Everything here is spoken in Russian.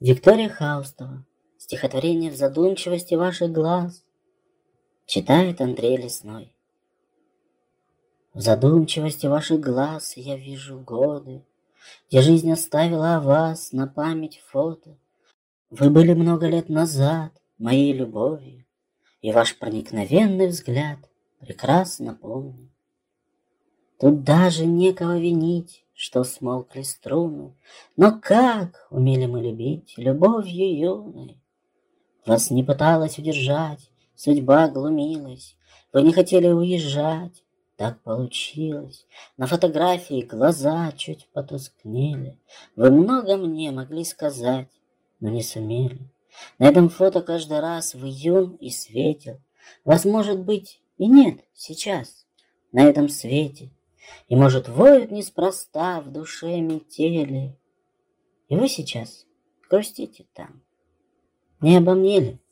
Виктория Хаустова. Стихотворение «В задумчивости ваших глаз». Читает Андрей Лесной. В задумчивости ваших глаз я вижу годы, где жизнь оставила о вас на память фото. Вы были много лет назад моей любовью, и ваш проникновенный взгляд прекрасно помню. Тут даже некого винить, что смолкли струны, но как умели мы любить любовью юной. Вас не пыталась удержать, судьба глумилась, вы не хотели уезжать, так получилось. На фотографии глаза чуть потускнели, вы много мне могли сказать, но не сумели. На этом фото каждый раз вы юн и светел, вас, может быть, и нет сейчас на этом свете. И, может, воют неспроста в душе метели. И вы сейчас грустите там. Не обо мне ли?